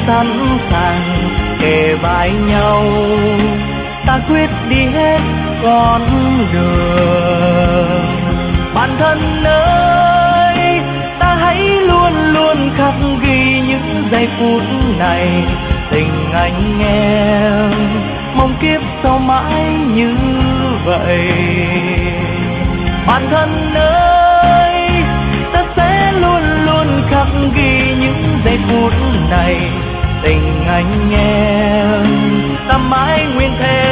sẵn sàng kề vai nhau, ta quyết đi hết con đường. Bạn thân ơi, ta hãy luôn luôn khắc ghi những giây phút này, tình anh em mong kiếp sau mãi như vậy. Bạn thân ơi, ta sẽ luôn luôn khắc ghi những giây phút này, tình anh em ta mãi nguyên thế